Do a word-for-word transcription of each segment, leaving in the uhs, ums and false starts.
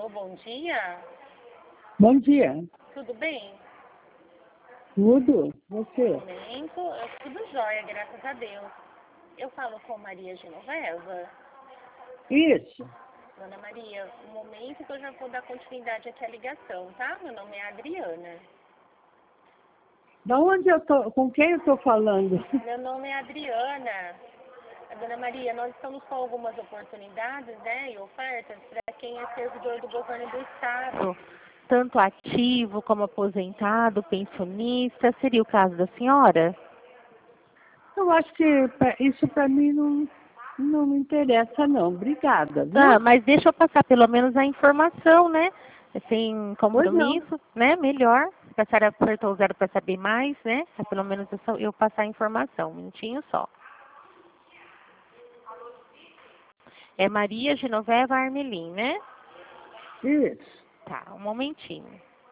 Alô, bom dia. Bom dia. Tudo bem? Tudo? Você? Momento, eu- tudo jóia, graças a Deus. Eu falo com Maria Genoveva. Isso. Dona Maria, um momento que eu já vou dar continuidade aqui à ligação, tá? Meu nome é Adriana. Da onde eu tô? Com quem eu tô falando? Meu nome é Adriana. Dona Maria, nós estamos com algumas oportunidades, né, e ofertas para quem é servidor do governo do Estado. Tanto ativo como aposentado, pensionista. Seria o caso da senhora? Eu acho que pra- isso para mim não, não me interessa, não. Obrigada, viu? Ah, mas deixa eu passar pelo menos a informação, né? Sem Pois não. compromisso, né? Melhor. Se a senhora apertou o zero para saber mais, né? Pra pelo menos eu, só- eu passar a informação. Um minutinho só. É Maria Genoveva Armelin, né? Isso. Tá, um momentinho.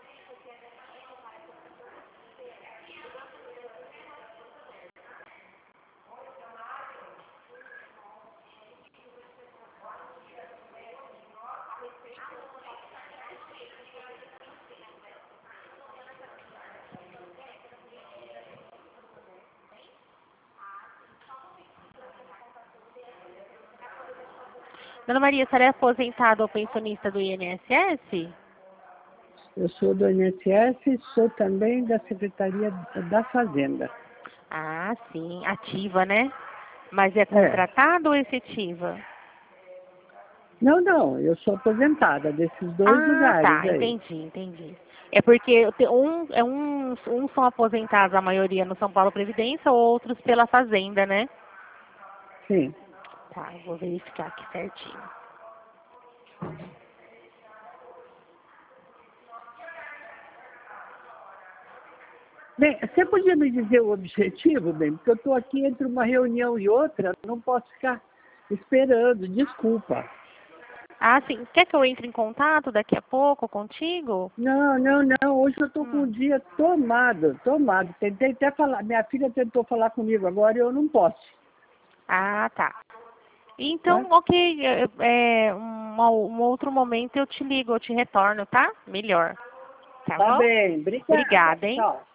Dona Maria, a senhora é aposentada ou pensionista do I N S S? Eu sou do I N S S e sou também da Secretaria da Fazenda. Ah, sim. Ativa, né? Mas é É. contratada ou efetiva? Não, não, eu sou aposentada desses dois Ah, lugares tá. aí. Entendi, entendi. É porque te- um, é um, uns são aposentados, a maioria no São Paulo Previdência, outros pela Fazenda, né? Sim. Tá, eu vou verificar aqui certinho. Bem, você podia me dizer o objetivo, bem? Porque eu estou aqui entre uma reunião e outra, não posso ficar esperando, desculpa. Ah, sim. Quer que eu entre em contato daqui a pouco contigo? Não, não, não, hoje eu estou com o Hum. dia tomado, tomado. Tentei até falar, minha filha tentou falar comigo agora e eu não posso, Ah, tá. tá? Então, ok. É, é, um, um outro momento eu te ligo, eu te retorno, tá? Melhor. Tá Tá bom? bem, obrigada. Obrigada, hein? Tchau.